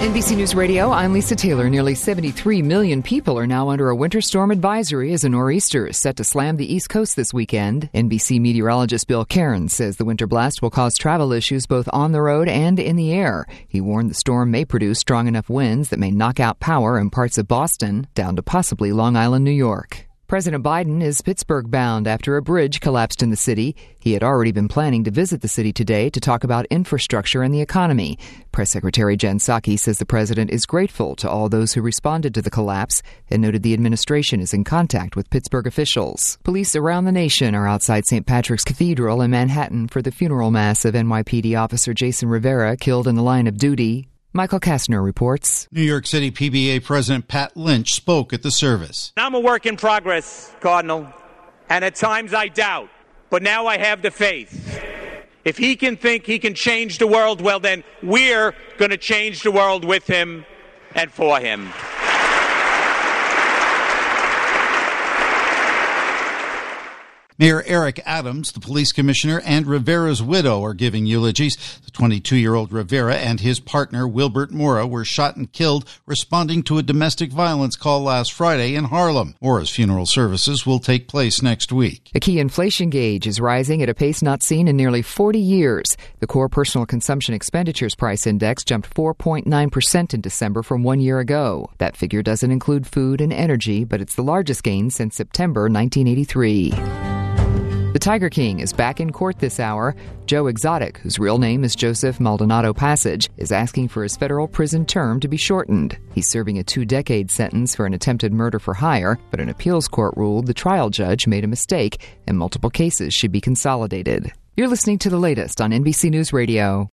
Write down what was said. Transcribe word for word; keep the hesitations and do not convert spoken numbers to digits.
N B C News Radio, I'm Lisa Taylor. Nearly seventy-three million people are now under a winter storm advisory as a nor'easter is set to slam the East Coast this weekend. N B C meteorologist Bill Cairns says the winter blast will cause travel issues both on the road and in the air. He warned the storm may produce strong enough winds that may knock out power in parts of Boston down to possibly Long Island, New York. President Biden is Pittsburgh-bound after a bridge collapsed in the city. He had already been planning to visit the city today to talk about infrastructure and the economy. Press Secretary Jen Psaki says the president is grateful to all those who responded to the collapse and noted the administration is in contact with Pittsburgh officials. Police around the nation are outside Saint Patrick's Cathedral in Manhattan for the funeral mass of N Y P D officer Jason Rivera, killed in the line of duty. Michael Kastner reports. New York City P B A President Pat Lynch spoke at the service. I'm a work in progress, Cardinal, and at times I doubt, but now I have the faith. If he can think he can change the world, well then we're going to change the world with him and for him. Mayor Eric Adams, the police commissioner, and Rivera's widow are giving eulogies. The twenty-two-year-old Rivera and his partner, Wilbert Mora, were shot and killed responding to a domestic violence call last Friday in Harlem. Mora's funeral services will take place next week. The key inflation gauge is rising at a pace not seen in nearly forty years. The core personal consumption expenditures price index jumped four point nine percent in December from one year ago. That figure doesn't include food and energy, but it's the largest gain since September nineteen eighty-three. The Tiger King is back in court this hour. Joe Exotic, whose real name is Joseph Maldonado Passage, is asking for his federal prison term to be shortened. He's serving a two-decade sentence for an attempted murder for hire, but an appeals court ruled the trial judge made a mistake and multiple cases should be consolidated. You're listening to the latest on N B C News Radio.